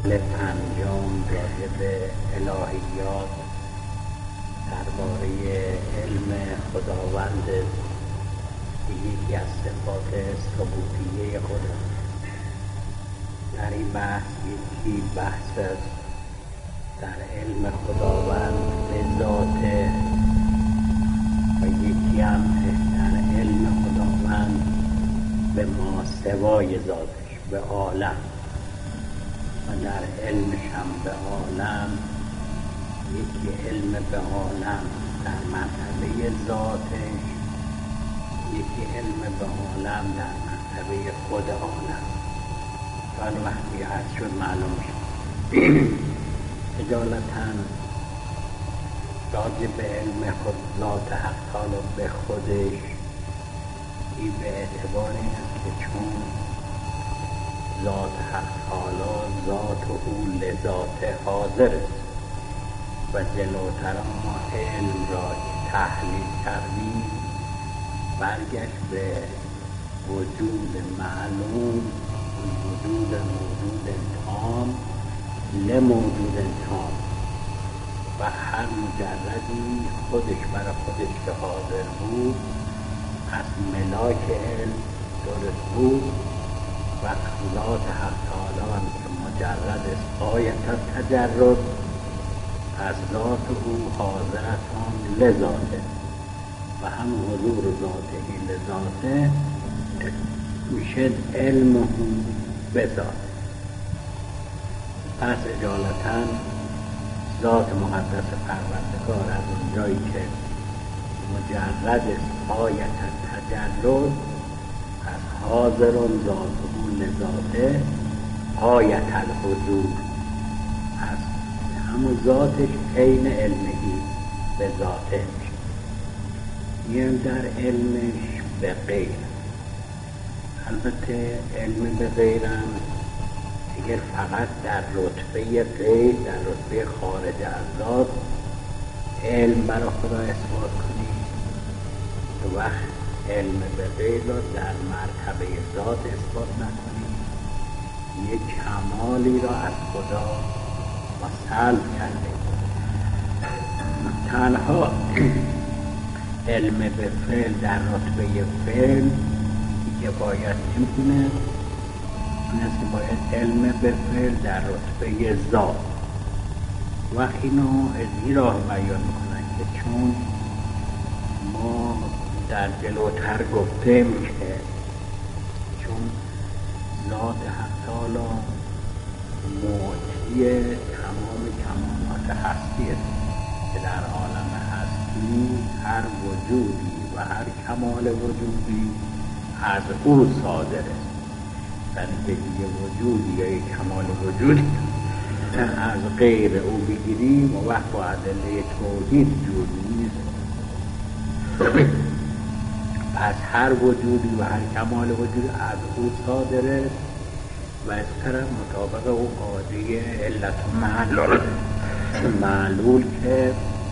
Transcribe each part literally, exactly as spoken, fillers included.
پنجم راجب الهیات درباره علم خداوند که یکی از صفات ثبوتیه خدا. در این بحث یکی بحث است در علم خداوند به ذاته و یکی هم در علم خداوند به ماسوای ذاتش، به عالم، و در علمش هم به عالم یکی علم به عالم در مرتبه ذاتش، یکی علم به عالم در مرتبه خود عالم. حالا وقتی هست شد معلوم شد اجالتا راجع به علم خود ذات حق تعالی به خودش این به اعتبار این است که چون ذات حق تعالی ذات او لذات حاضر است و جلوتر ما علم را تحلیل کردیم برگشت به وجود معلوم، وجود موجود تام لموجود تام و هر مجردی خودش برای خودش که حاضر بود از ملاک علم درست بود و ذات حق تعالی هم که مجرد است آیت تجرد از ذات او حاضرتان لذاته و هم حضور ذاته لذاته میشه علم به ذاته. پس اجالتا ذات مقدس پروردگار از اونجایی که مجرد است آیت تجرد از حاضرون ذاته لذاته آیت الحضور از همون ذاتش عین علمهی به ذاته میشه. یعنی در علمش به غیر، البته علم به غیرم اگر فقط در رتبه غیر، در رتبه خارج از ذات علم برای خدا اثبات کنید تو وقت علم به غیر را در مرتبه ذات اثبات نکنید یک کمالی را از خدا و سلب کرده. تنها علم به فعل در رتبه فعل که باید نمیتونه این است که باید علم به فعل در رتبه ذات و اینو از این راه بیان میکنن که چون ما در جلوتر گفتیم که چون ذات حق تعالی معطی تمام کمالات هستی است که در عالم هستی هر وجودی و هر کمال وجودی از او صادر است. در اینکه یه وجودی یا یک کمال وجودی از غیر او بگیریم و وقت با ادله توحید جور نیست. پس هر وجودی و هر کمال وجودی از او صادر است و از طرف مطابق او قاضی علت و معلول معلول که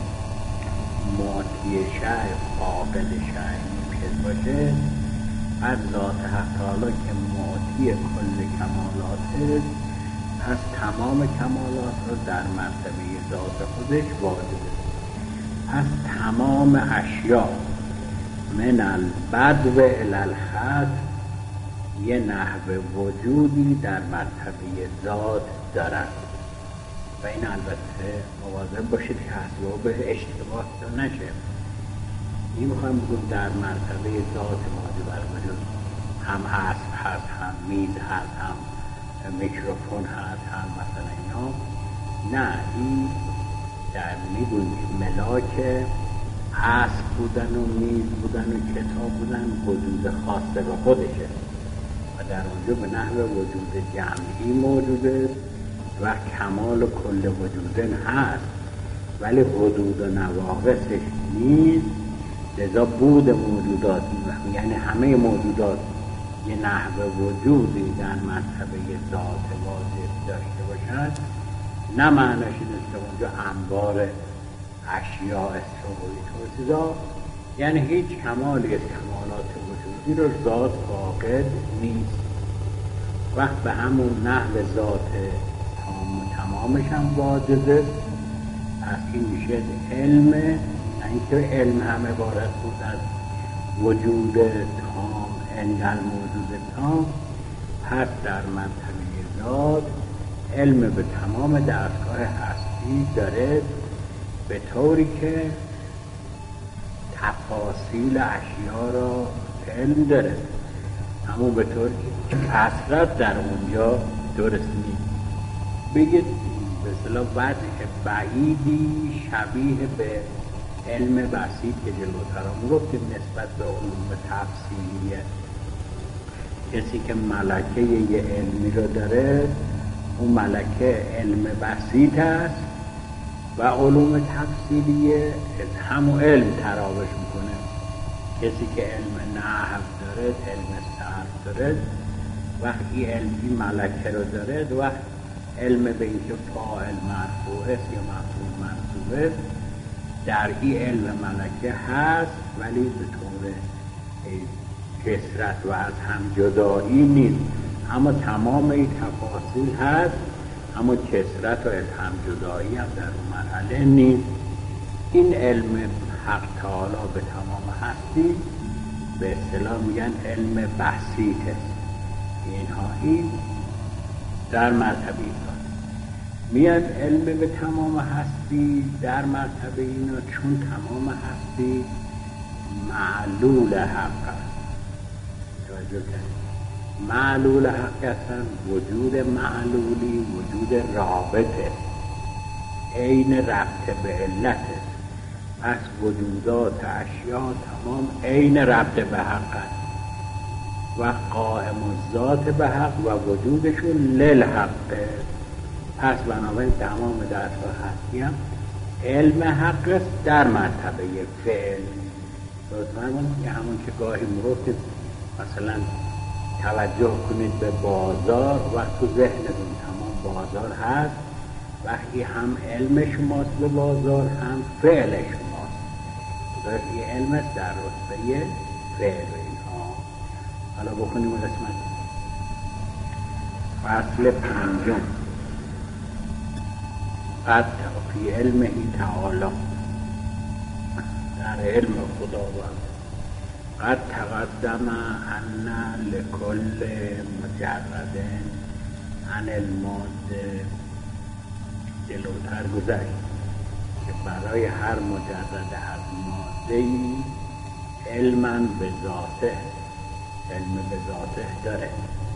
معطی شیء قابل شیء ممکن باشه از ذات حق تعالی که معطی کل کمالات است از تمام کمالات را در مرتبه ذات خودش واجد است. از تمام اشیاء من البدو الی الحد یه نحو وجودی در مرتبه ذات دارد و این البته مواظب باشید که اسباب اشتباه تا نشه. این میخوایم بگم در مرتبه ذات موجود بر وجود هم اسب هست، هم میز هست، هم میکروفون هست، هم مثلا اینا. نه، این در میگویم که ملاک اسب بودن و میز بودن و کتاب بودن وجود خاصه به خودشه و در اونجا به نحو وجود جمعی موجوده و کمال و کل وجودن هست ولی حدود و نواقصش نیست. لذا بود موجودات یعنی همه موجودات یه نحو وجودی در مرتبه ذات واجب داشته باشد، نه معنیش این است که اونجا انبار اشیاء استوایی توسیدا، یعنی هیچ کمالی از کمالات وجودی رو ذات فاقد نیست. وقت به همون نحو ذات تام تمامش هم واجبه. از این میشه علم، اینکه علم هم عبارت بود از وجود تام عند موجود تام. پس در منطقه ذات علم به تمام دستگاه هستی داره، به طوری که تفاصیل اشیا را علم داره، همون به طوری که کثرت در اونجا درست نیست. بگید به اصطلاح وجه بعیدی شبیه به علم بسیط که جلوتر هم گفتیم نسبت به علوم تفصیلیه. کسی که ملکه یه علمی رو داره، اون ملکه علم بسیط است و علوم تفصیلیه همون علم تراوش میکنه. کسی که علم نحو داره، علم صرف داره، وقتی علمی ملکه رو داره، وقت علم به اینکه فاعل مرفوع است یا مفعول منصوبه در این علم ملکه هست، ولی به طور کثرت و از هم جدایی نیست. اما تمام این تفاصیل هست، اما کثرت و از هم جدایی هم در اون مرحله نیست. این علم حق تعالی به تمام هستی به اصطلاح میگن علم بسیط است. اینها این در مرتبه اینا میاد علم به تمام هستی. در مرتبه اینا چون تمام هستی معلول حق است. توجه کنید، معلول حق هستن، وجود معلولی وجود رابطه، عین ربط به علت است. پس وجودات اشیا تمام عین ربط به حق است و قائم الذات به حق و وجودشون للحق. پس بنابراین تمام دستگاه هستی هم علم حق است در مرتبه فعل. لطفاً که همون که گاهی میگفتید مثلا توجه کنید به بازار، وقت تو ذهنتون تمام بازار هست، وقتی هم علم شماست به بازار هم فعل شماست. این علم است در رتبه فعل. اینها حالا بخونیم قسمت فصل پنجم. قد فی علمه تعالی، در علم خداوند. قد تقدم ان لکل مجرد عن الماده، جلوتر گذشت که برای هر مجرد از ماده‌ای علما به ذاته، علم به ذاته داره،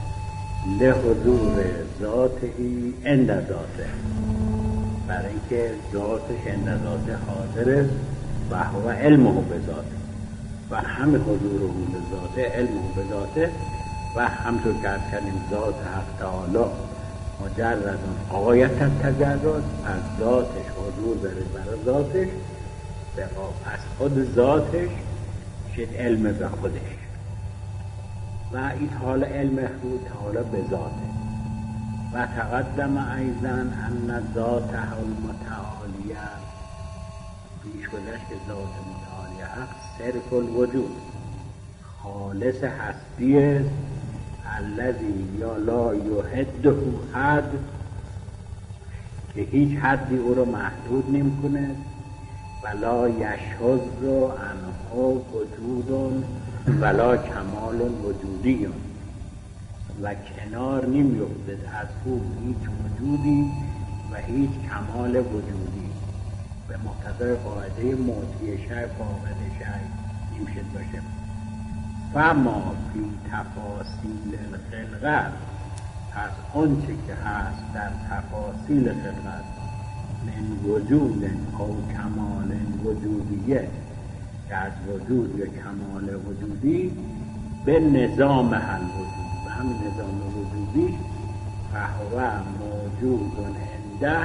لحضور ذاتهی عند ذاته، برای اینکه ذاتش عند ذاته حاضر است و هو علمه به ذاته و همه حضور او به ذاته علمه به ذاته. و همطور که از کردیم ذات حق تعالی مجرد غایت تجرد، از ذاتش حضور داره برای ذاتش، پس خود ذاتش شد علم به خودش و این حال علم او تعالی به ذاته. و تقدم ایضا ان ذاته المتعالیه، پیش گذشت که ذات متعالی حق صرف الوجود، خالص هستی است، الذی یا لا یحده حد، که هیچ حدی او رو محدود نمی کنه، ولا یشهز عنه وجود ولا کمال وجودی، و کنار نمی افتد از او هیچ وجودی و هیچ کمال وجودی. به مقتضای قاعده معطی شیء فاقد شیء نمیشه باشه. فما فی تفاصیل الخلقت، پس آنچه که هست در تفاصیل خلقت، من وجود او کمال وجودیه، که از وجود یا کمال وجودی به نظام حل وجود، به همین نظام وجودی فهو موجود عنده،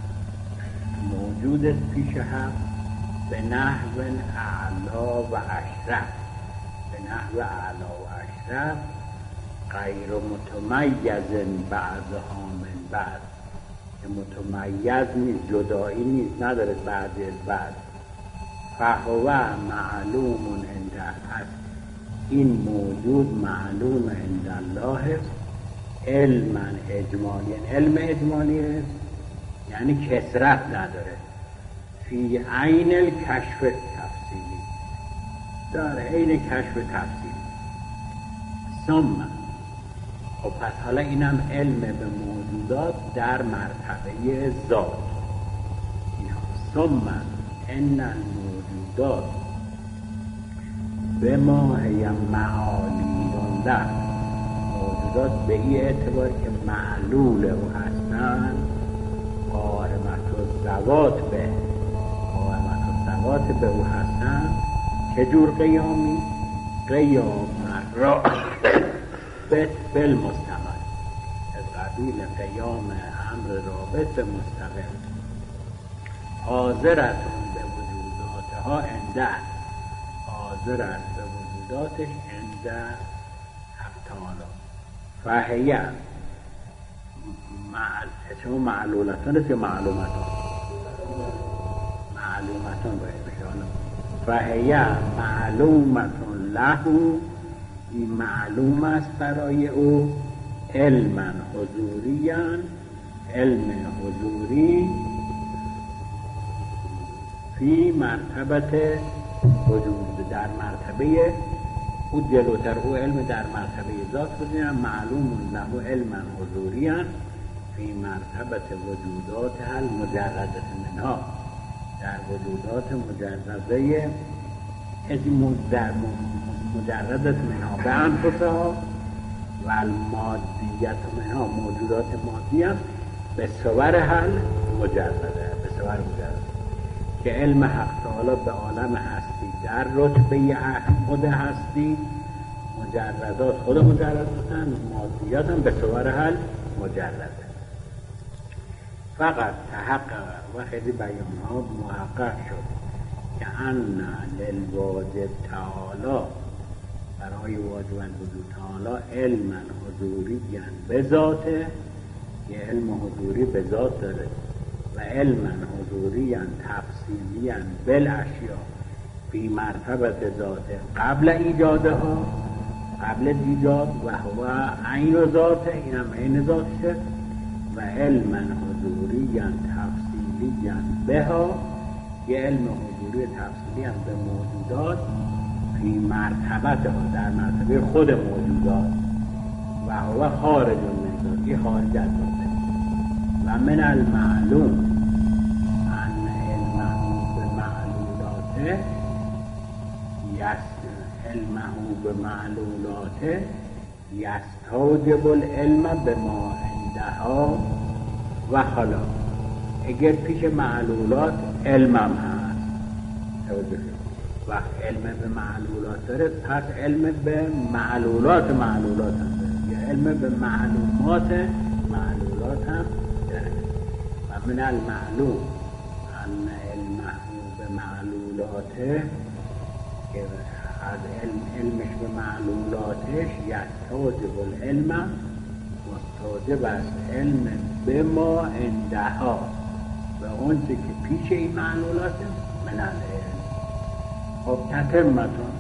موجود است پیش هم، به نحو اعلا و اشرف، به نحو اعلا و اشرف، غیر متمیز بعضها من بعض، که متمیز نیست، جدایی نیست، نداره بعضی از بعض. فهو معلوم عنده، هست این موجود معلوم عند الله است، علما اجمالی، علم اجمالی است یعنی کثرت نداره. فی عین الکشف تفصیلی، در عین کشف تفصیلی. ثم خب پس حالا اینم علم به موجودات در مرتبه ذات. ثم ان الموجودات به ما هی معالی له، موجودات به این اعتبار که معلول او هستن، قائمت الذوات به قائمت الذوات به او هستن. چجور قیامی؟ قیام را به بالمستقل، از قبیل قیام امر رابط به مستقل. حاضرتون به وجوداتها انده، حاضر است به وجوداتش انده حق تعالی. فهیه اسم معلولتان است یا معلومتان؟ معلومتان باید بشه. فهیه معلومتان له، این معلوم است برای او. علما حضوریا، علم حضوری فی مرتبت وجود، در مرتبه او جلوتر، او علم در مرتبه ذات بودیم. معلوم له علما حضوریا فی مرتبت وجودات المجرده منها، در وجودات مجرده از در مجردت منها به انفسها و المادیت منها، موجودات مادی است به صور حل مجرده، به صور مجرده که علم حق تعالی به عالم هستی در رتبه خود هستی، مجردات خود مجرداتن، مادیات هم به صور حل مجرده. فقط تحقق و خیلی بیان ها محقق شد که ان للواجب تعالی، برای واجب وجود تعالی، علما حضوریا به ذاته، یه علم حضوری به ذات داره، و علما حضوریا تفصیلیا بالاشیاء فی مرتبت ذاته قبل ایجادها، قبل ایجاد، و هو عین ذاته، اینم عین ذاتشه. و علما حضوریا تفصیلیا بها، یه علم حضوری تفصیلی هم به موجودات فی مرتبت ها، در مرتبه خود موجودات. و هو خارج من ذاتی، خارج از ذاته. و من المعلوم ان علمه به معلولاته یست علمه به معلولاته یستوجب العلم به ما عندها و حالا. اگر پیش معلولات علمم هست، وقت علم به معلولات داره، پس علم به معلولات معلولات هم داره، یا علم به معلومات معلولات هم داره. و من المعلوم ان علمه به معلولاته، که از علم علمش به معلولاتش یستوجب العلم، مستوجب است علم به ما عندها، و اون چه که پیش این معلولات من العلم. خب تتمتون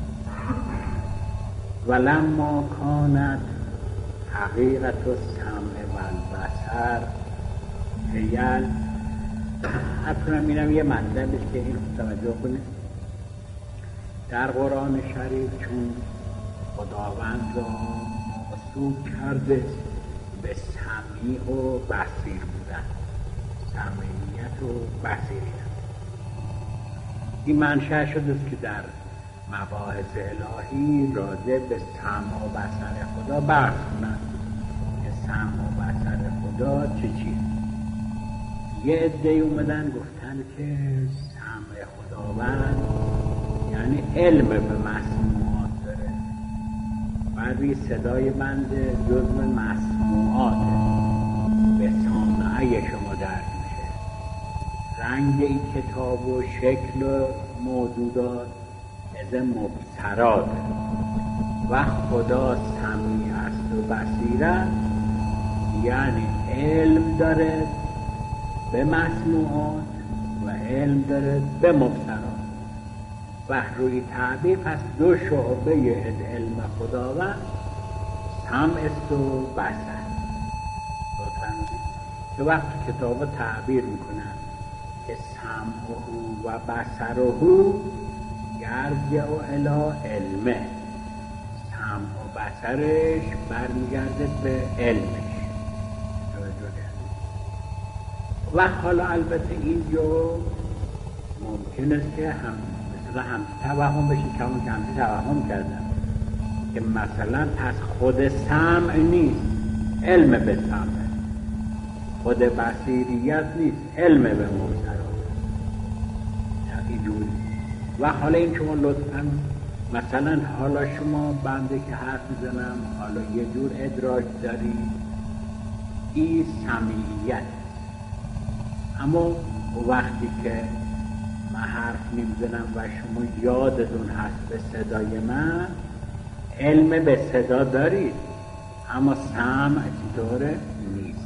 ولما کانت حقیقت السمع و البصر هیل. حتما میرم یه مطلب است که این توجه کنید. در قرآن شریف چون خداوند را موصوف کرده به سمیع و بصیر بودن، سمیعیت و بصیریت، این منشأ شده است که در مباحث الهی راجع به سمع و بصر خدا بحث کنند که سمع و بصر خدا چه چیه. یه عده‌ای اومدن گفتن که سمع خداوند یعنی علم به مسموعات داره، ولی صدای بنده جزو مسموعاته، به سامعه شما درک میشه. رنگ این کتاب و شکل و موجودات از مبصرات، و خدا سمیع است و بصیرت، یعنی علم داره به مسموعات و علم داره به مبصرات. و روی تعبیر پس دو شعبه از علم خداوند سمع است و بصر. که وقت کتاب تعبیر میکنن که سمعه و بصره یرجع الی علمه، سمع و بصرش برمیگرده به علمش. و حالا البته اینجا ممکن است که هم مثلا هم توهم بشه، کمون که همچه توهم کردن که مثلا پس خود سمع نیست، علم به سمع، خود بصیریت نیست، علم به مبصرات. اینجوری. و حالا این شما لطفا مثلا حالا شما بنده که حرف میزنم حالا یه جور ادراک دارید، این سمیعیت. اما وقتی که من حرف میزنم و شما یادتون هست به صدای من، علم به صدا دارید اما سمع چطوره نیست.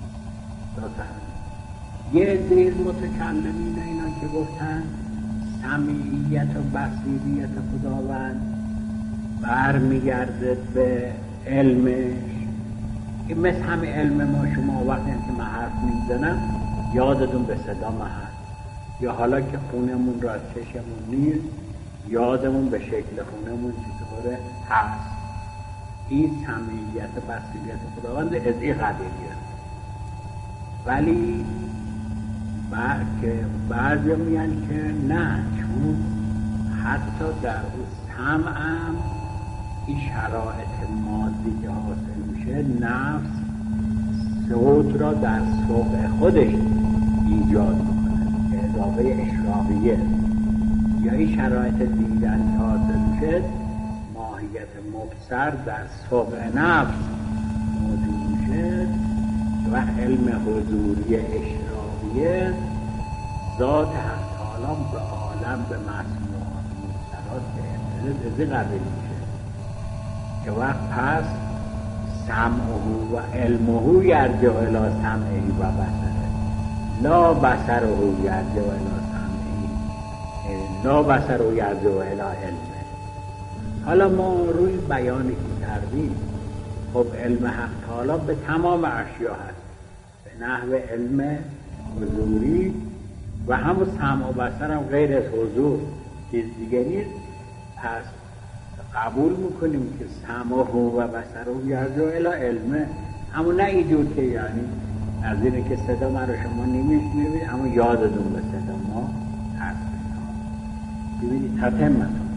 یه زیر متکلمین اینا که گفتن سمیعیت و بصیریت خداوند برمیگرده به علمش، که مثل همه علم ما شما وقتی که من حرف میزنم یادتون به صدا من هست، یا حالا که خونمون را چشمون نیست یادمون به شکل خونمون چطوره هست. این سمیعیت و بصیریت خداوند از این قبیلیه. ولی بعد که بعضی میگن که نه، چون حتی در اون سمعم این شرایط مادی که حاصل میشه، نفس صوت را در سوق خودش ایجاد میکنه که اضافه اشراقیه، یا این شرایط دیدن که حاصل میشه ماهیت مبصر در سوق نفس موجود میشه و علم حضوری اشراقیه ذات حق تعالی به عالم به مسموعات مبصرات به امتداد ازی قبیل میشه که وقت پس سمعه و علمه یرجع الی سمعه و بصره، لا بصره یرجع الی سمعه، لا بصره یرجع الی علمه. حالا ما روی بیانی که کردیم، خب علم حق تعالی به تمام اشیا هست، به نحو علم حضوری و همون سمع و بصر هم غیر از حضور چیز دیگه نیست. پس قبول میکنیم که سمع و بصر و یرجع الی علمه، اما نه اینجور که یعنی از اینه که صدا من رو شما نمیشنوید اما یادتون به صدا ما هست. ببینید تتمتون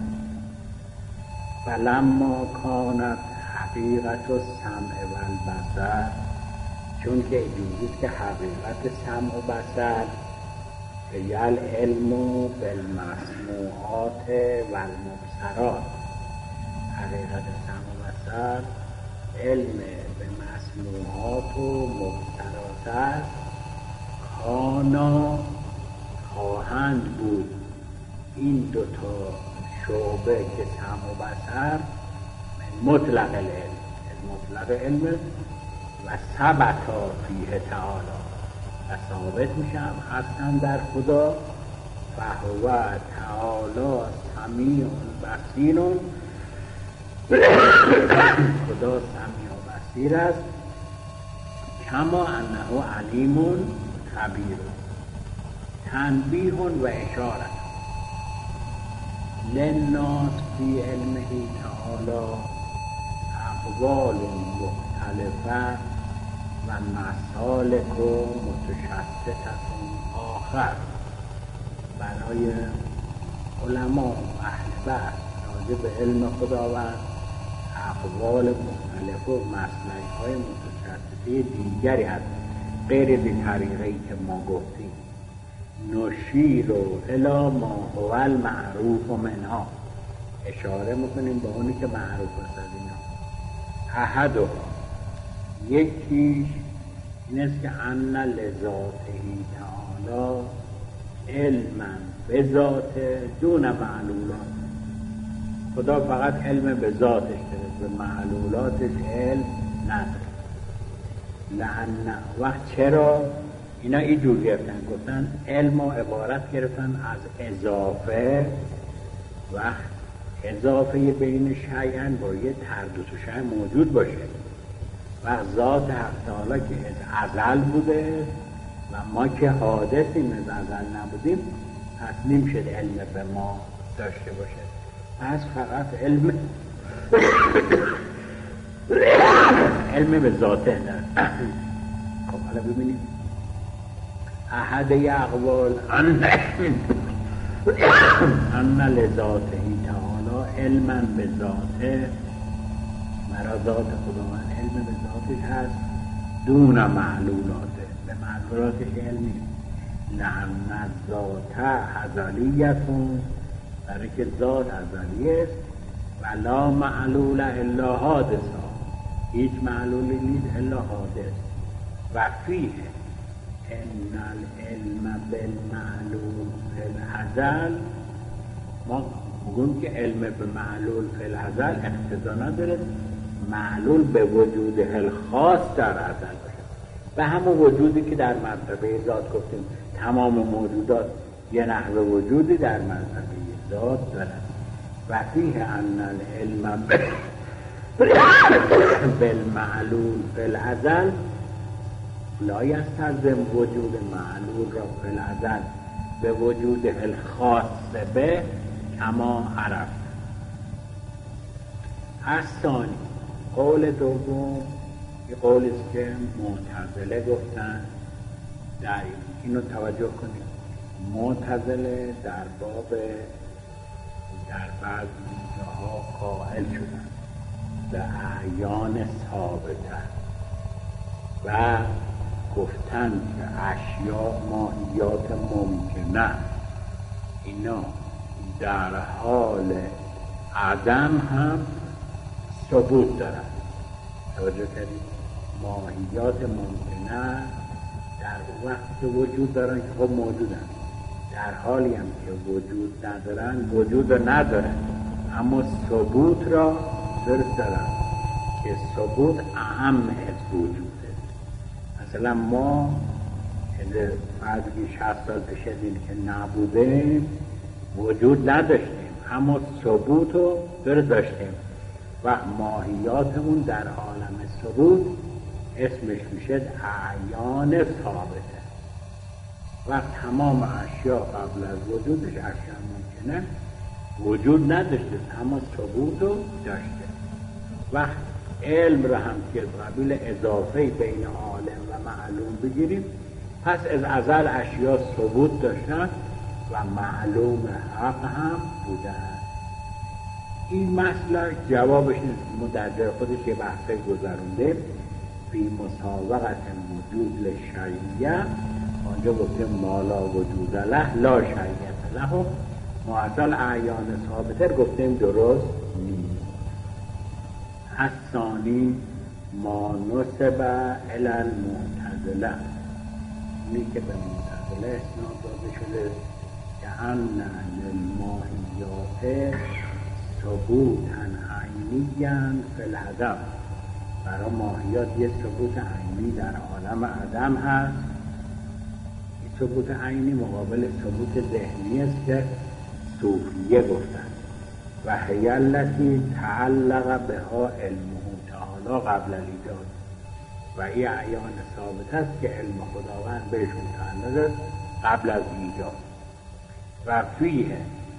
فلما کانت حقیقت و سمع و البصر، چون که اینجوریست که حقیقت سمع و بصر یل علم بالمسموعات و المبصرات، حقیقت سمع و بصر علم به مسموعات و مبصرات است. کانا خواهند بود این دوتا شعبه که سمع و بصر مطلق العلم، مطلق علم و ثبتا فیه تعالی و ثابت میشم هستن در خدا. فهو تعالی سمیع بصیر، خدا سمیع و بصیر است. کما انه علیم خبیر. تنبیه و اشاره للناس فی علمه تعالی اقوال مختلفه و مسالک متشتته آخر. برای علما و اهل بحث راجع به علم خداوند اقوال مختلف و مسلک های متشتته دیگری هست غیر از طریقی که ما گفتیم. نشیر الی ما هو المعروف منها، اشاره میکنیم به اونی که معروف است از اینا. احدها، یکیش این است که ان لذاته تعالی علما به ذات دون معلولات، خدا فقط علم به ذاتش داره، به معلولاتش علم نداره. لأن وقت چرا اینا اینجور گرفتن، گفتن علم و عبارت گرفتن از اضافه، وقت اضافه بین شیئن باید هر دو تا شیء موجود باشه. و ذات حق تعالی که از ازل بوده و ما که حادثیم از ازل نبودیم، پس نمیشه علم به ما داشته باشه. پس فقط علم علم به ذاته داره. خب حالا ببینیم احد اقوال ان ان لذاته تعالی علما به ذاته، مرا ذات خداوند علم به ذاتش هست دون معلولاته، به معلولاتش علمی لأن ذات ازلیتون، برای که ذات ازلی است و لا معلول الا حادثا، هیچ معلولی نیست الا حادث. و فیه ان العلم بالمعلول فی الازل، ما میگیم که علم به معلول فی الازل اقتضا نداره معلول به وجود الخاص در ازل باشه، به همون وجودی که در مرتبه ذات گفتیم تمام موجودات یه نحو وجودی در مرتبه ذات دارند. و فیه ان العلم بالمعلول فی الازل لا یستلزم وجود معلول را فی الازل به وجود الخاص به کما عرف. الثانی، قول دوم یه قولی است که معتزله گفتن، در اینو توجه کنید. معتزله در باب در بعضی جاها قائل شدن به اعیان ثابته و گفتن که اشیاء ماهیات ممکنه اینا در حال عدم هم ثبوت دارن. توجه کردید؟ ماهیات ممکنه در وقت وجود دارن که خب موجودن، در حالی هم که وجود ندارن وجود ندارن، اما ثبوت را درست دارن که ثبوت اهم از وجوده. مثلا ما بعد که شصت سال پیش دید که نبوده وجود نداشتیم، اما ثبوت رو درست داشتیم و ماهیاتمون در عالم ثبوت اسمش میشه اعیان ثابته. و تمام اشیاء قبل از وجودش اشیاء ممکنه وجود نداشته اما ثبوت رو داشته. وقت علم را هم که قبیل اضافه بین عالم و معلوم بگیریم، پس از ازل اشیاء ثبوت داشتن و معلوم حق هم بودن. این مسئله جوابش ما در جای خودش یه بحثه گذرونده فی مسابقت وجود للشریعه، آنجا گفتیم مالا وجود له لا شریعت له، معطل اعیان ثابته گفتیم درست نیست. الثانی ما نسب الی المعتزله، اینی که به معتزله اسناد داده شده که ان للماهیات ثبوتا عینیا فی العدم، برای ماهیات یه ثبوت عینی در عالم عدم هست. این ثبوت عینی مقابل ثبوت ذهنی است که صوفیه گفتن و هی التی تعلق بها علمه تعالی قبل الایجاد، و این اعیان ثابت است که علم خداوند بهشون تعلق است قبل از ایجاد. و فیه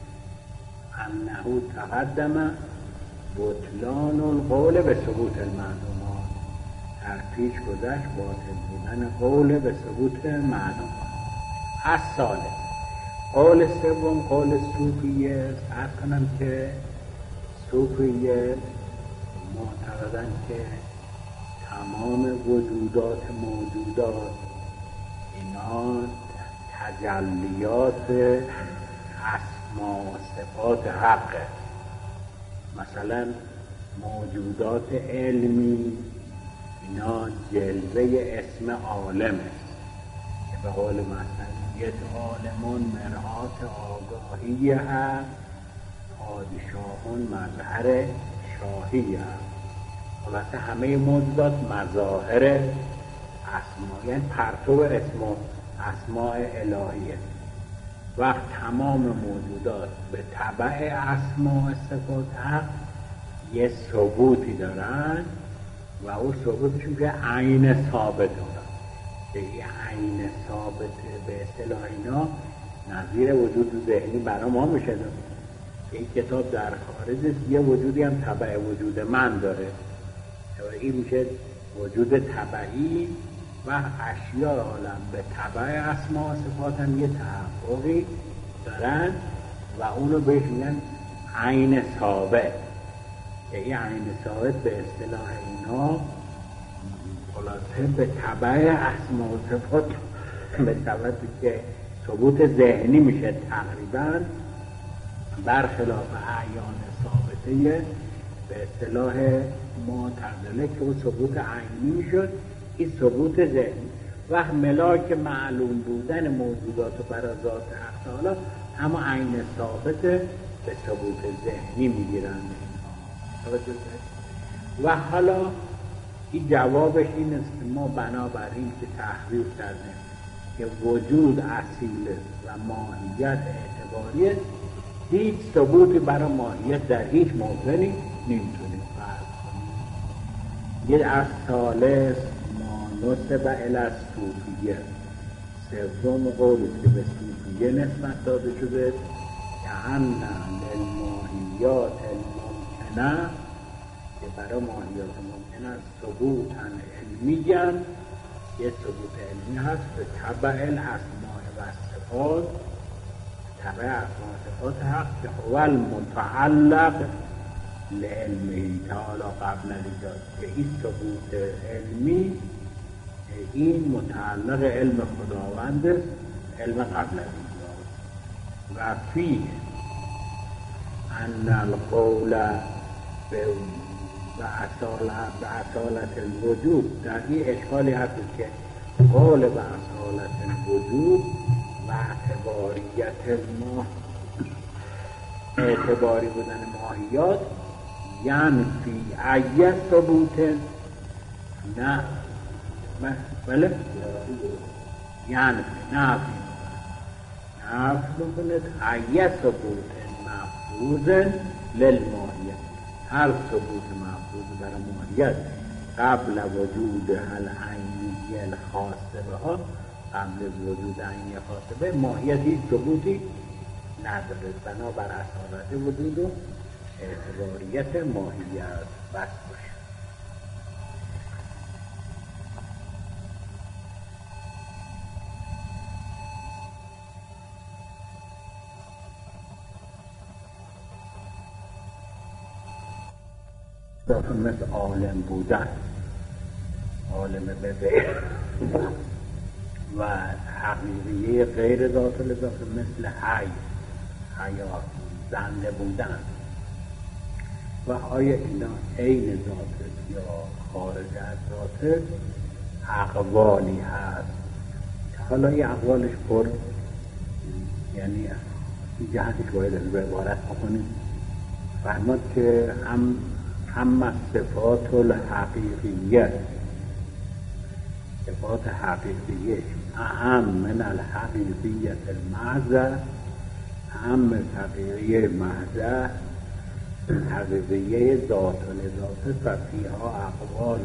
انه تقدم بطلان القول به ثبوت المعلومات، در پیش گذشت باطل بودن قول به ثبوت معلومات. الثالث، قول سوم قول صوفیه است. عرض کنم که صوفیه معتقدن که تمام وجودات موجودات اینا تجلیات اسما و صفات حقه. مثلا موجودات علمی اینا جلوه اسم عالمه که به قول مثلیت عالمون مرآت آگاهی هست، پادشاهون مظهر شاهی هست. خلاصه همه موجودات مظاهر اسما، یعنی پرتو اسم و اسماء الهیه. وقت تمام موجودات به تبع اسماء صفات حق یه ثبوتی دارن و او ثبوتشون که عین ثابت اونا که این عین ثابت به اصطلاح اینا نظیر وجود ذهنی برای ما میشه داره. این کتاب در خارج یه وجودی هم تبع وجود من داره، این میشه وجود تبعی و اشیاء عالم به تبع اسما و صفات هم یه تحققی دارن و اونو بهش میگن عین ثابت. این عین ثابت به اصطلاح اینا خلاصه به تبع اسما و صفات به تبع که ثبوت ذهنی میشه تقریبا، برخلاف اعیان ثابته به اصطلاح معتزله که اون ثبوت عینی میشد، این ثبوت ذهنی و ملاک معلوم بودن موجودات و برای ذات حق تعالی اما عین ثابت به ثبوت ذهنی میگیرن. و حالا این جوابش این است که ما بنابراین که تحقیق کردیم که وجود اصیل و ماهیت اعتباریه، هیچ ثبوتی برای ماهیت در هیچ موضعی نمیتونیم فرض کنیم. یه از ثالث ما نسبت الی الصوفیه، سوم قولی که به صوفیه نسبت داده شده که ان للماهیات الممکنه، که برای ماهیات ممکنه ثبوتا علمی هم یه ثبوت علمی هست به تبع الاسماء و صفات، تبع اسماء صفات حق که هو المتعلق لعلمه تعالی قبل الایجاد، که این ثبوت علمی این متعلق علم خداوند است، علم قبل الایجاد. و فیه ان القول به و اصالت الوجود، در این اشکالی هست که قول به اصالت الوجود و اعتباریت ما اعتباری بودن ماهیات یعنی فی ایت ثبوت نه بله یعنی نه فی نفی بکنید ایت ثبوت مفروض للماهیت، هر ثبوت مفروض برای ماهیت قبل وجود هل عینی الخاصه بها، قبل وجود عینی خاصه به ماهیت هیچ ثبوتی نداره، بنابر اصالت وجود و اعتباریت ماهیت بس باشه. مثل عالم بودن، عالم به غیر و حقیقیه غیر ذات الاضافه مثل حی، حیات، زنده بودن و آیا اینا عین ذات یا خارج از ذات اقوالی هست. حالا این اقوالش پر یعنی این جهتش باید از به عبارت بکنیم. فرماد که هم هم صفات الحقیقیه، صفات حقیقیه اهم من الحقیقیت المحضه، اهم حقیقیه محضه حقیقیه ذات لذاته و فیها اقوال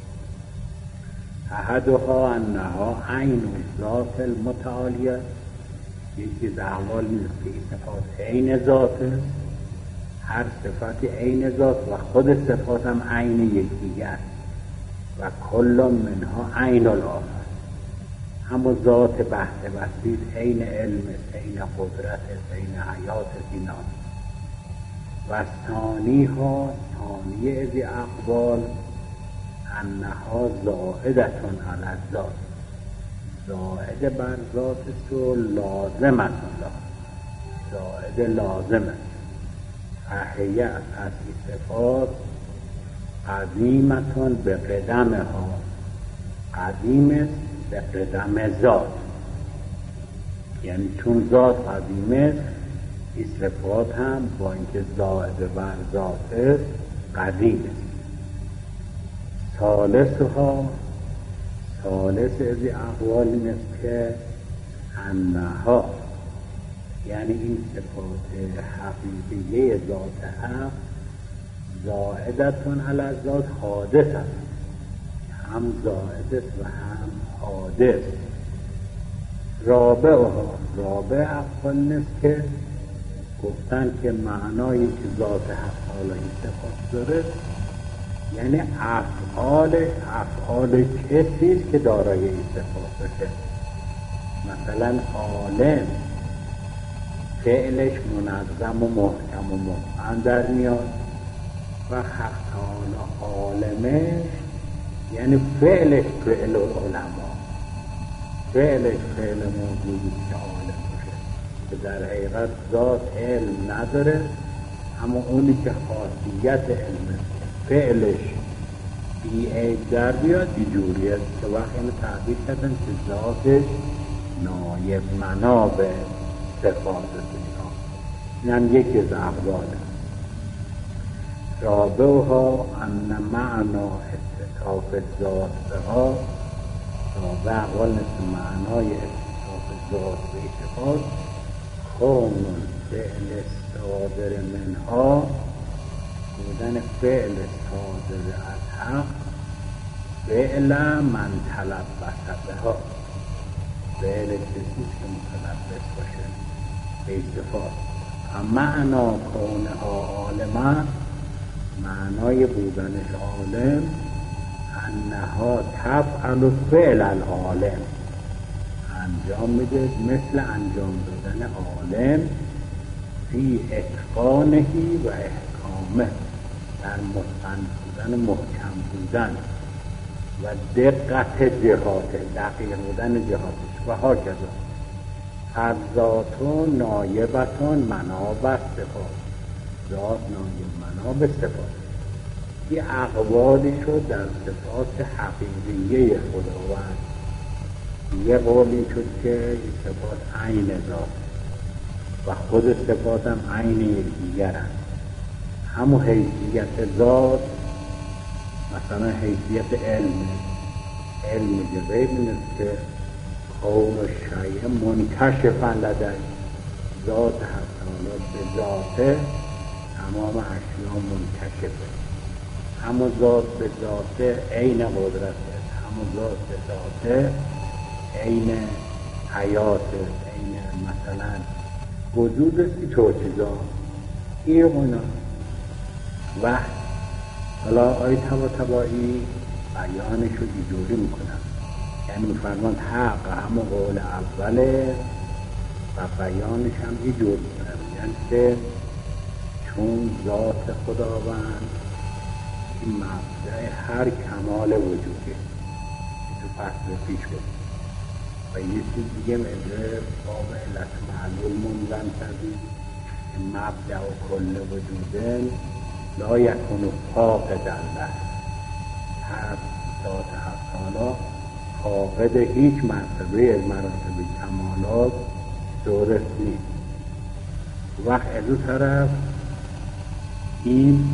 احدها انها عین ذات المتعالیه، یکی از اقوال نیست که این صفات عین ذاته، هر صفتی عین ذات و خود صفات هم عین یکدیگر و کل منها عین الاخر، همون ذات بحث بسیط عین علم، عین قدرت، عین حیات اینا. و ثانی ها ثانیه از اقوال انها زائدتون علی الذات، زائد بر ذات تو لازمت الله، زائد لازمه احیه از این صفات قدیمتون به قدم ها، قدیم به قدم ذات، یعنی چون ذات قدیمه این صفات هم با اینکه زائد بر ذات قدیمه. ثالث ها ثالث از اقوال نیست که انها، یعنی این صفات حقیقیه ذات حق زائدتون علی ذات حادث هست، هم زائد است و هم حادث. رابع ها رابع افعال نیست که گفتن که معنایی که ذات حق تعالی صفات داره، یعنی افعال افعال کسیست که دارای این صفات باشه. مثلا عالم فعلش منظم و محکم و متقن در میاد و حق تعالی عالمش یعنی فعلش فعل علما، فعلش فعل موجودی که عالم باشه که در حقیقت ذات علم نداره، اما اونی که خاصیت علم فعلش بی عیب در بیاد اینجوریه که وقت اینو تعبیر کردن که ذاتش نایب منابع صفات دیگه. این هم یکی از اقواله. رابعها ان معنا اتصاف ذات بها، رابع اقوال مثل معنای اتصاف ذات به صفات کون فعل صادر منها، بودن فعل صادر از حق فعل من تلبس بها، فعل کسی که متلبس باشه به صفات. معنا کونها عالما، معنای بودنش عالم انها تفعل فعل العالم، انجام میده مثل انجام دادن عالم فی اتقانهی و احکامه، در متقن بودن محکم بودن و دقت جهات دقیق بودن جهاتش و ها کذا. فذاتون نایبتون منابع صفات، ذات نایب منابع صفات. این اقوالی شد در صفات حقیقیه خداوند. یه قولی شد که این صفات عین ذات و خود صفات هم عین یکدیگر هست. همون حیثیت ذات مثلا حیثیت علم، علم جبه نیست که کون و شیء منکشفا لدی، ذات حق تعالی به ذاته تمام اشیا منکشفه. همون ذات به ذاته عین قدرته، همون ذات به ذاته عین حیاته، عین مثلا وجود سی تو چیزا این اونا. و حالا آیه تبا تبایی بیانش رو اینجوری میکنم، یعنی میفرمان حق همون قول اوله و بیانش هم اینجور میکنم، یعنی که چون ذات خداوند این مبدأ هر کمال وجوده تو فصل پیش بود و یه چیز دیگه مدره باب علت معلول منظم کردیم که مبدأ و کل وجوده لا یکون فاقد الله، هر ذات حق تعالی فاقد هیچ مرتبه از مراتب کمالات درست نیست. وقت از اون طرف این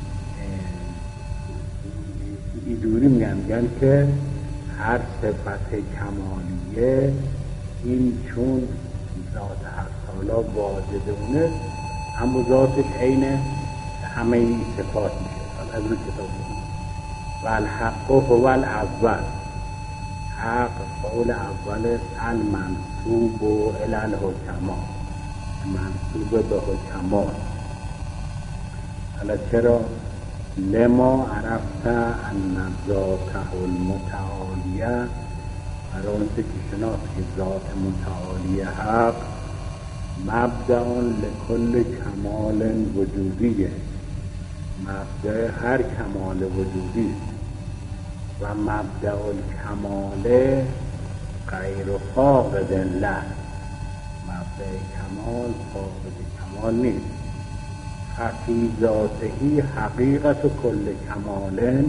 اینجوری میگن میگن که هر صفت کمالیه این چون ذات حق تعالی واجد اونه، اما ذاتش عین همه این صفات میشه. از اون کتاب و الحق هو الاول، حق قول اول المنصوب و الی الحکما، منصوب به حکما. حالا چرا؟ لما عرفت ان ذاته المتعالیه، برای اون که شناخت که ذات متعالیه حق مبدأ لکل کمال وجودیه، مبدأ هر کمال وجودی و مبدأ الکمال غیر فاقد له، مبدأ کمال فاقد کمال نیست. فی ذاته حقیقت کل کمال،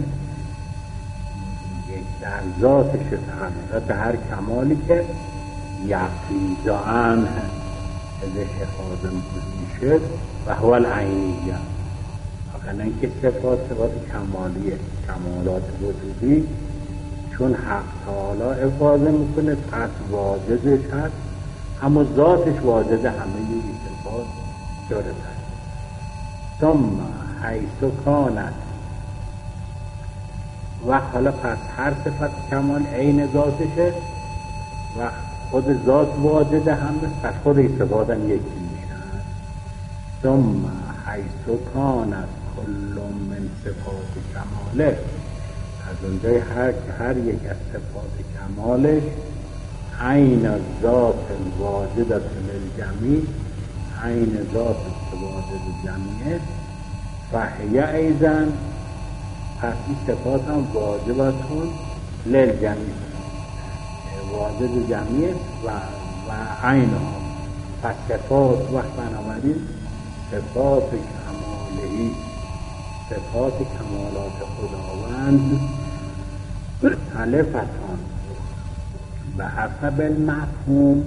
در ذاتش حقیقت هر کمالی که یفیض عنه ازش اخاذ میشه و هو العینیه. اگر اینکه صفات صفات کمالیه، کمالات وجودی چون حق تعالی افاظه میکنه پس واجدش هست، اما ذاتش واجد همه این صفات داره. ثم حیث کانت و حالا پس هر صفت کمال عین ذاتشه و خود ذات واجد هم پس خود این صفات هم یکی میشن. ثم حیث کانت کل من صفات کماله، از اونجای هر هر یک از صفات کمالش عین ذات واجدت للجمیع، عین ذات واجد جمیعه، فهی ایضا پس این صفات هم واجبتون للجمیع، واجد جمیع و و عین ها. پس صفات وقت بنابراین صفات کمالهی، صفات کمالات خداوند مختلفتان به حسب المفهوم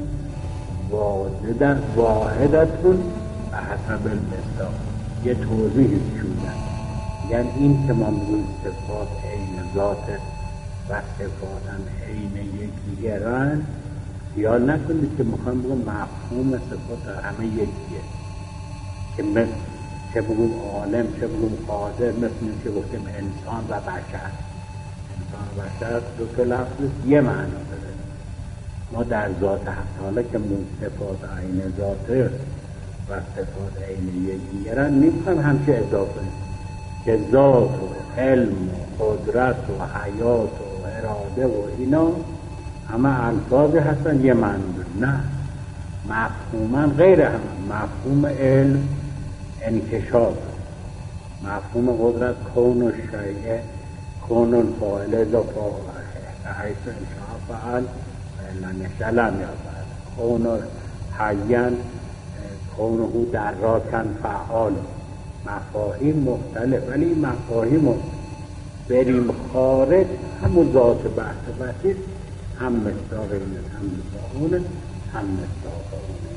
واحدت واحدتون به حسب المصداق. یه توضیح شدن، یعنی این که ما میگویم صفات عین ذات و صفات هم عین یکدیگرن، خیال نکنید که میخوام بگم مفهوم صفات همه یکیه، که مثل چه بگویم عالم، چه بگویم قادر، مثل که گفتیم انسان و بشر. انسان و بشر دو تا لفظ یه معنا داره. ما در ذات حق حالا که من صفات عین ذاته و صفات عین یکدیگرن نمیخوایم همچه اضافه که ذات و علم و قدرت و حیات و اراده و اینا همه الفاظ هستن یه معنی داره. نه، مفهوما غیر هم. مفهوم علم انکشاف، مفهوم قدرت کون و شیعه، کون و فاعل اضافه حیث انشاء فعل لنشلم یا فعل، کون و حیان کونه در راکن فعال. مفاهیم مختلف، ولی این مفاهیم بریم خارج همون ذات بحث بحثی هم مصداق اینه، هم مصداق اونه، هم مصداق اونه.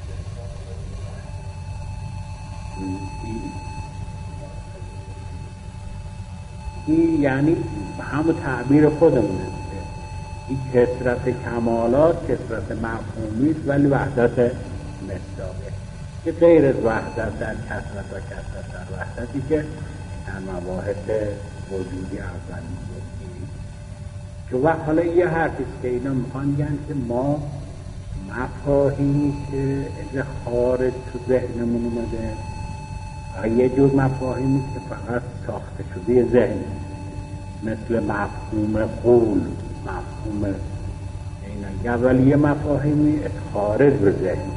این یعنی همون تعبیر خودمونه، این کثرت کمالات کثرت مفهومی است ولی وحدت مصداقه، که غیر از وحدت در کثرت و کثرت در وحدتی که در مباحث وجودی اولی گفتیم. که وقت حالا یه حرفیست که اینا میخوان میگن که ما مفاهیمی که از خارج تو ذهنمون اومده و یه جور مفاهیمی که فقط ساخته شده ذهن، مثل مفهوم قول، مفهوم اینا، ولی یه مفاهیمی از خارج به ذهن.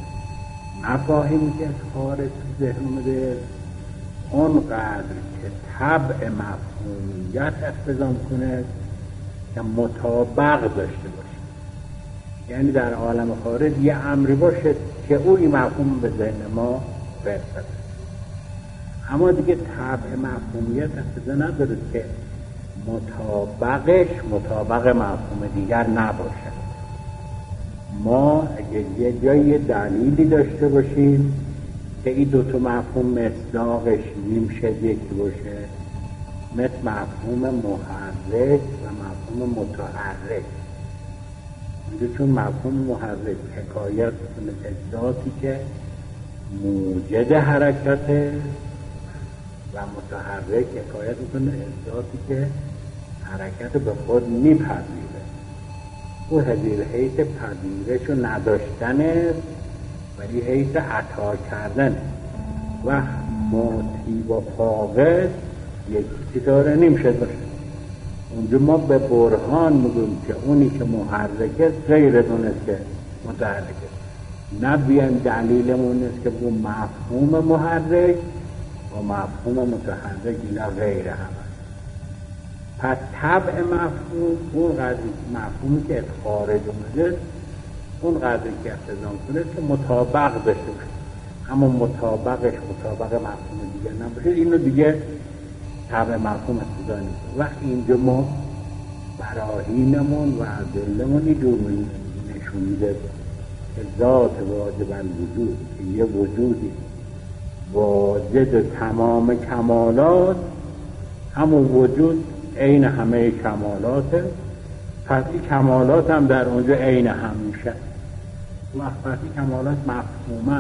مفاهیمی که از خارج تو ذهن اومده اونقدر که طبع مفهومیت اقتضا کنه که مطابق داشته باشه، یعنی در عالم خارج یه امری باشه که او این مفهوم به ذهن ما برسد، اما دیگه طبع مفهومیت اقتضا نداره که مطابقش مطابق مفهوم دیگر نباشه. ما اگه یه جای دلیلی داشته باشیم که این دوتا مفهوم مصداقش نمیشه یکی باشه، مثل مفهوم محرک و مفهوم متحرک. اینجا چون مفهوم محرک حکایت کنه از ذاتی که موجد حرکته و متحرک حکایت کنه از ذاتی که حرکت به خود میپذیره. او حضیر حیث پذیرش و نداشتنه ولی حیث عطا کردن و ماتی و فاقد یکی داره نمیشه باشه. اونجا ما به برهان میگویم که اونی که محرکه غیر دونست که متحرکه، نه بیان دلیلمون است که بگو مفهوم محرک و مفهوم متحرک اینا غیر همه. پس طبع مفهوم اون قدر مفهومی که از خارج اومده اون قدری که اقتضا کنه که مطابق داشته باشه، اما مطابقش مطابق مفهوم دیگه نباشه، اینو دیگه طبع مفهوم اقتضا نمیکنه. وقتی اینجا ما براهینمون و ادله‌مون اینجور نشون میده که ذات واجب الوجود که یه وجودی واجد تمام کمالات، همون وجود عین همه کمالاته، پس این کمالات هم در اونجا عین هم میشه. وقت این کمالات مفهوماً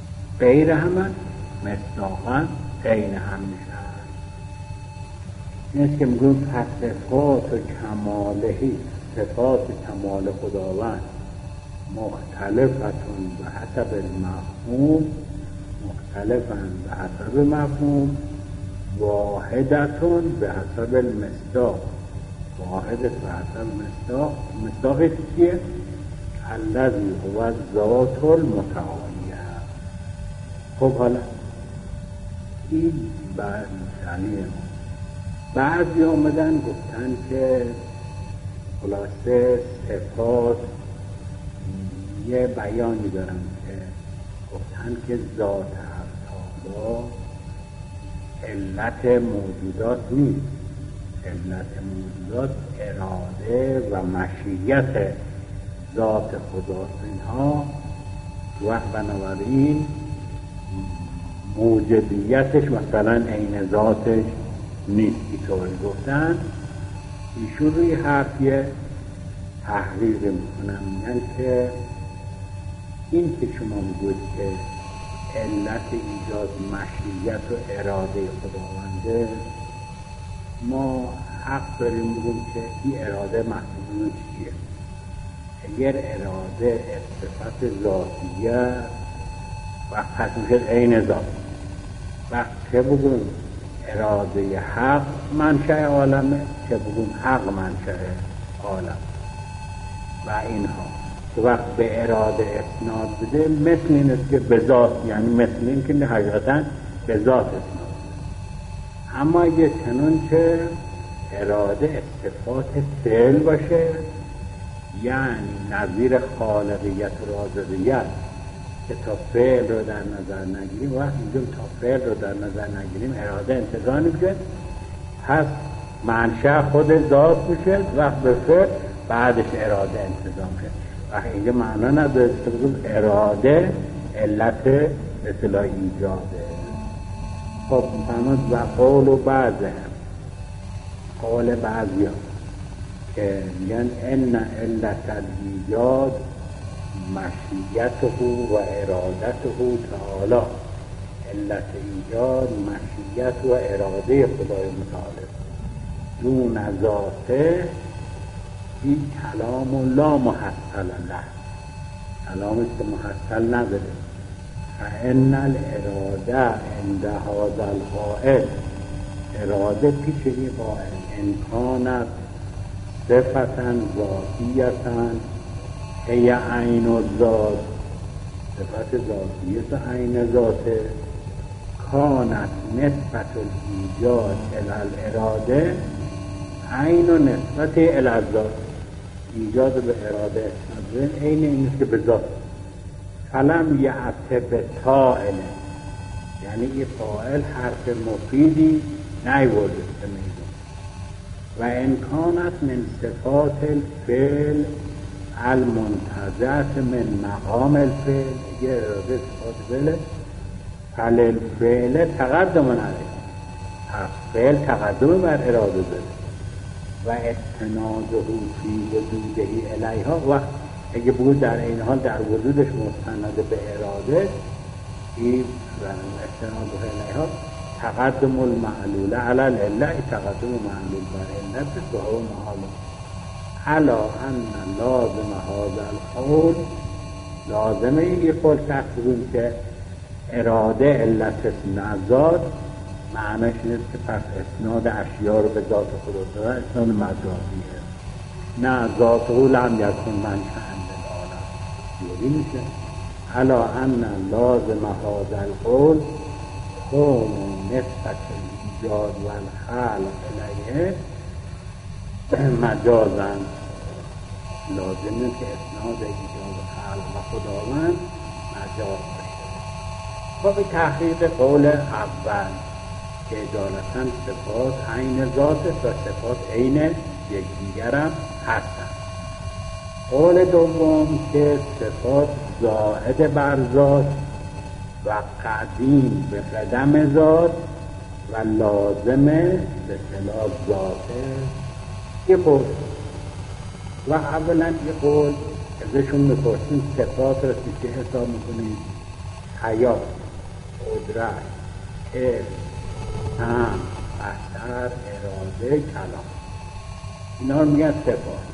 غیر همن، مصداقاً عین هم میشن. نیست که میگویم پس صفات و کمالهی، صفات کمال خداوند مختلفتون به حسب المفهوم، مختلفن به حسب مفهوم، واحدتون به حسب المصداق، واحد به حسب مصداق. مصداق چیه؟ الذی هو الذات المتعالیه. خب حالا این بعد یعنی بعضی آمدن گفتن که خلاصه صفات یه بیانی دارن که گفتن که ذات حق تعالی علت موجودات نیست، علت موجودات اراده و مشیت ذات خداست. اینها و بنابراین موجودیتش مثلا عین ذاتش نیست. اینطوری گفتن. ایشون روی حرفیه تحقیق میکنم، میگن که این که شما میگوید که علت ایجاد مشیت و اراده خداونده، ما حق داریم بگیم که این اراده محصول چیه؟ اگر اراده صفت ذاتیه وقت پس میشه عین ذات. وقت که بگیم اراده حق منشأ عالمه، که بگیم حق منشأ عالم و اینها که وقت به اراده اسناد بده، مثل این است که به ذات، یعنی مثل این که حقیقتا به ذات اسناد بده. اما اگه چنان که اراده صفات فعل باشه، یعنی نظیر خالقیت و رازقیت، که تا فعل رو در نظر نگیریم، وقتی میگیم تا فعل رو در نظر نگیریم اراده انتزاع نمیشه، پس منشأ خود ذات میشه، وقت به فعل بعدش اراده انتزاع میشه. وقتی اینجا معنا نداره که بگیم اراده علت اصطلاح ایجاده. خب فرمود و قول و بعضه قول بعضی ها که میگن ان علت الایجاد مشیته و ارادته تعالی. علت ایجاد مشیت و اراده خدای متعال دون ذاته، این کلام لا محصل له، کلامی که محصل نداره. فان الاراده عند هذا القائل، اراده پیش این قائل امکانت صفتا ذاتیتا هی عین الذات، صفت ذاتیت عین ذاته، کانت نسبت الایجاد الی الاراده عین و نسبت الی الذات، ایجاد به اراده اسناد عین این است که به ذات. فلم یعتب فاعل، یعنی این فاعل حرف مفیدی نیورده به میدون. و امکانت من صفات الفعل المنتزعه من مقام الفعل، یه اراده صفات فعل، فل الفعل تقدم علیه، پس فعل تقدم بر اراده داره. و استناده فی وجودهی الیها، و اگه بود در این حال در وجودش مستند به اراده، این استناده الیها تقدم المعلول علی العله، تقدم معلول بر علت و هو محال. علا ان لازم هذا القول، لازمه این قول شخص بگویم که اراده علت نزاد، معنیش نیست که پس اسناد اشیا رو به ذات خدا داره، اسناد مجازیه. نه، ذاته لم یکن منشأ للعالم، جوری میشه. علا ان لازم هذا القول کون نسبت ایجاد و الخلق الیه مجازن، لازمه که اسناد ایجاد خلق و خداوند مجاز باشه. خب تحقیق قول اول که اجالتا صفات عین ذات و صفات عین یکدیگر هم هستند. قول دوم که صفات زائد بر ذات و قدیم به قدم ذات و لازمه به خلاف ذاته، یه قول. و اولا یه قول ازشون میپرسیم صفات رو چه حساب میکنیم؟ حیات، قدرت، علم، هم، بصر، اراده کلام، اینا رو میگن صفات.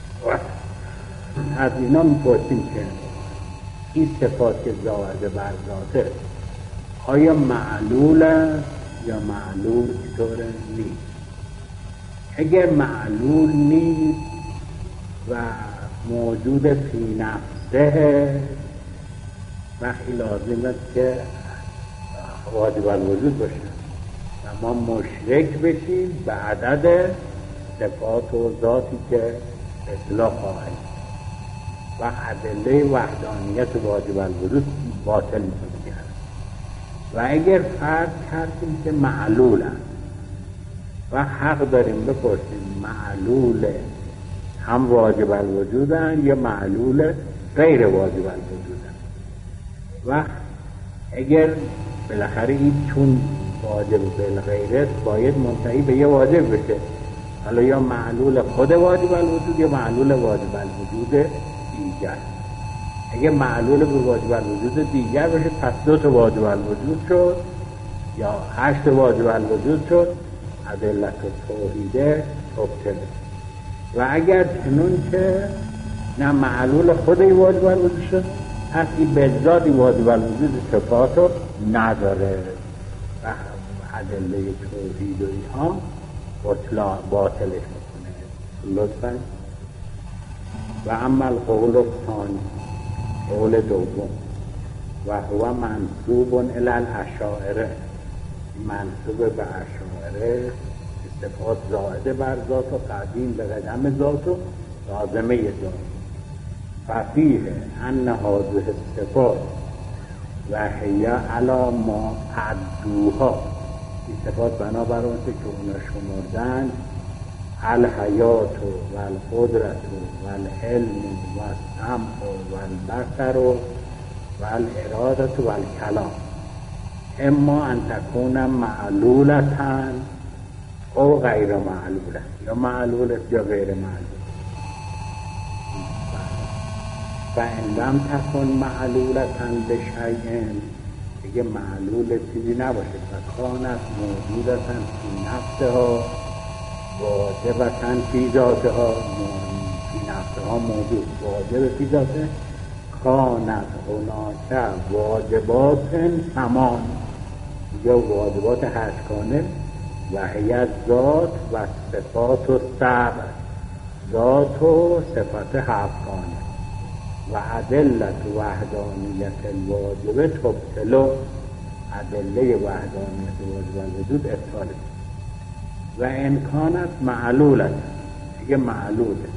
از اینا میپرسیم که این صفات که زائده بر ذاته آیا معلول است یا معلول طور نیست؟ اگر معلول نیست و موجود فی نفسه، وقتی لازم است که واجب الوجود باشه و ما مشرک بشیم به عدد صفات و ذاتی که اطلاق خواهد و ادله وحدانیت واجب الوجود باطل می‌کنه. و اگر فرض کردیم که معلول است و حق داریم بپرسیم معلول هم واجب الوجود هست یا معلول غیر واجب الوجود هست. و اگر بالاخره این چون واجب بالغیر است باید منتهی به یه واجب بشه، حالا یا معلول خود واجب الوجود یا معلول واجب الوجود دیگر. اگه معلول به واجب الوجود دیگر بشه پس دو تا واجب الوجود شد یا هشت واجب الوجود شد، ادلت توحیده مبطله. و اگر چنون که نه معلول خود واجب الوجود شد پس این به ذات واجب الوجود صفات رو نداره و ادله توحید و اینها باطل باطلش میکنه. لطفا. و اما القول الثانی، قول دوم، و هو منصوب الی الاشاعره، منصوب به اشاعره، صفات زائده بر ذات و قدیم به قدم ذات و لازمه ذات. ففیه ان هذه الصفات و هی علی ما عدوها، این صفات بنابر اون که اونا شمردن، الحیات و القدرت و العلم و السمع و البصر و الارادت و الکلام اما ان تکون معلولتا او غیر معلوله، یا معلولت یا غیر معلول. و ان لم تکن معلولتا بشیء، دیگه معلول چیزی نباشه، فکانت موجودتا فی نفسها واجبتاً فی ذاتها، فی نفسها موجود واجب فی ذاته، کانت هناک واجبات ثمان، یا واجبات هشتگانه، و هی ذات و صفات و سبع، ذات و صفات هفتگانه، و ادلت وحدانیت الواجب تبطل، ادله وحدانیت واجب الوجود ابطال. و امکانت معلولت، دیگه معلوله.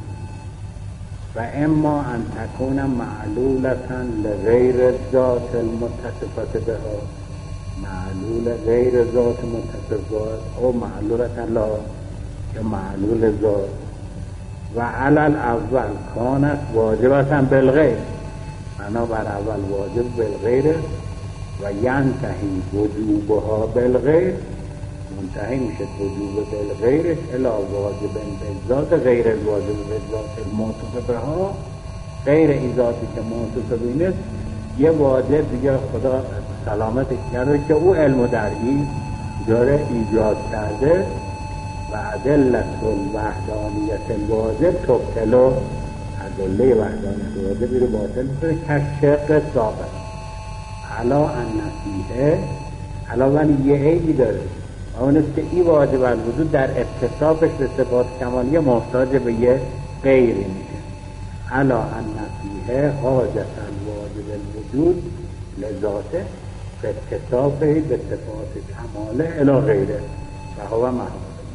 و اما ان تکون معلولتا لغیر ذات المتصفت بها، معلول غیر ذات متصفات او معلولتا لا، یا معلول ذات. و علل اول کانت واجبتا بالغیر، بنابر اول واجب بالغیر، و ینتهی وجوبها بالغیر، منتهی میشه وجوب بالغیرش الی واجب بالذات غیر الواجب بالذات الموصوف بها، غیر این ذاتی که موصوف بینه یه واجب دیگه خدا سلامت کرده که او علم و درعی داره ایجاد کرده. و ادلت الوحدانیت الواجب تبطل، ادله وحدانیت الواجب رو باطل میکنه که شق سابق علا ان نفیه، علا ولی یه عیبی داره، اون است که این واجب الوجود در اتصافش به صفات کمالیه محتاج به یه غیری میشه. علا ان نفیه حاجت الواجب الوجود لذاته به اتصافه به صفات کماله الی غیره و هو محال.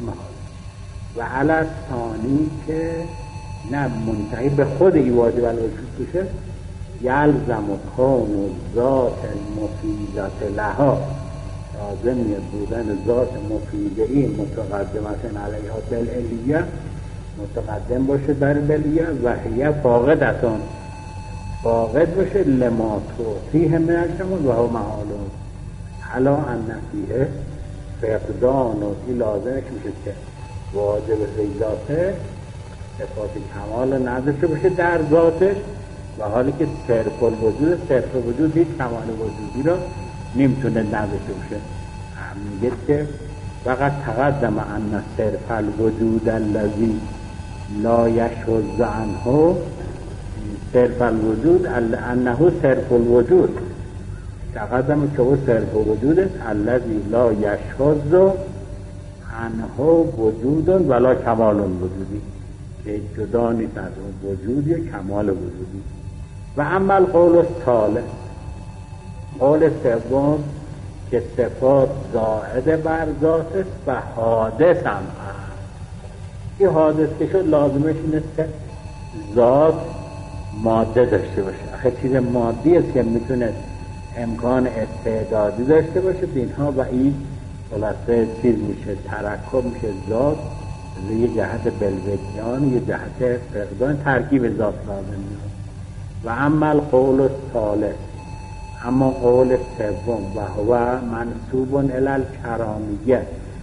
و علا ثانی که نه منتهی به خود این واجب الوجود بشه، یلزم کون ذات المفیدت لها، لازمیه بودن ذات مفیده این متقدمتن علیها بالعلیه، متقدم باشه در بلیه، و هیه فاقدتان، فاقد باشه لما توفیه من الکمال و هو محالون. علا ان نفیه فقدان و این لازمش میشه که واجب ذاته صفات کمال نداشته باشه در ذاتش، و حالی که صرف الوجود، صرف وجود هیچ کمال وجودی رو نمیتونه نداشته باشه. میگه که وقد تقدم ان صرف الوجود الذي لا یشذ عنه، صرف الوجود انه صرف الوجود، تقدم که او صرف الوجود است الذی لا یشذ عنه وجود ولا کمال وجودی، که جدا نیست از اون وجودی کمال وجودی. و اما القول الثالث، قول سوم که صفات زائد بر ذات است و حادث هم هست. این حادث که شد لازمش این است که ذات ماده داشته باشه. آخه چیز مادی است که میتونه امکان استعدادی داشته باشه، اینها و این خلاصه چیز میشه، ترکب میشه ذات، یه جهت بلوکیان، یه جهت فقدان، ترکیب ذات لازم میشه. و اما القول الثالث، اما قول سوم و هو منسوب الی الکرامیه،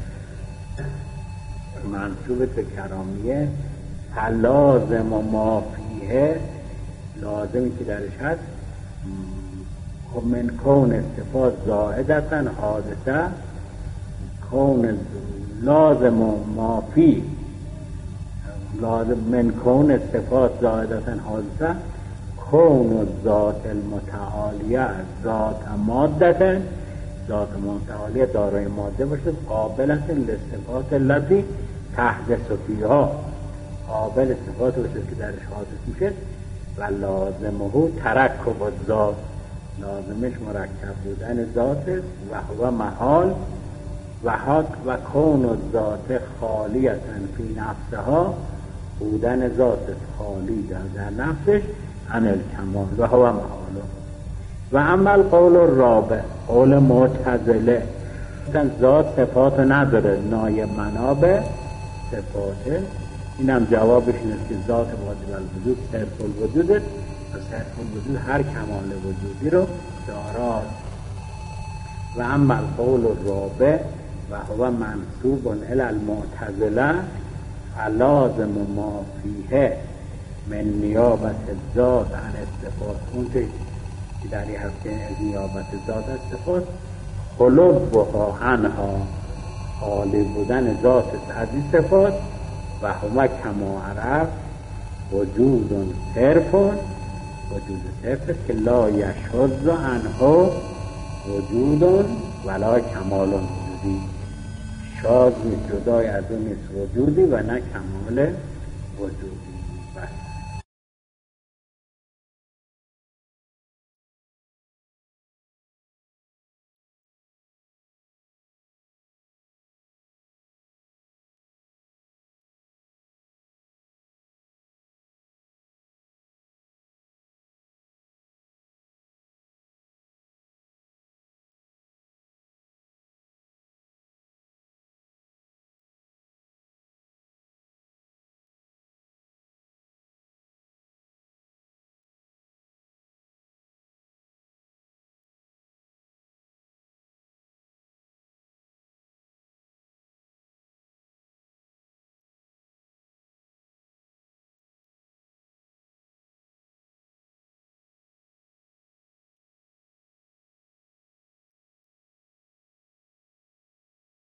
منسوب به کرامیه، فلازم و ما فیه، لازمی که درش هست من کون صفات زائدتن حادثه، کون لازم و ما فی، لازم من کون صفات زائدتن حادثه، کون ذات المتعالیه ذات مادتن، ذات متعالیه دارای ماده باشه، قابلتن لصفات التي تحدث فیها، قابل صفات باشه که درش حادث میشه. و لازمه ترکب الذات، لازمش مرکب بودن ذات است. و هو محال و حق و کون الذات خالیتن فی نفسها، بودن ذات خالی در, در نفسش عن الکمال و هو محال. و اما القول الرابع، قول معتزله، ذات صفات نداره، نایب منابع صفاته. اینم جوابش اینه که ذات واجب الوجود صرف الوجود است و صرف الوجود هر کمال وجودی رو دارد. و اما القول الرابع و هو منسوب الی المعتزله، فلازم ما فیه من نیابت ذات عن الصفات، اون که در این هفته از نیابت ذات از صفات، خلوها عنها، خالی بودن ذات از این صفات. و هما کما عرف وجود صرف، وجود صرف است که لا یشذ عنه وجود ولا کمال وجودی، شاذ نیست، جدای از اون نیست وجودی و نه کمال وجودی. بس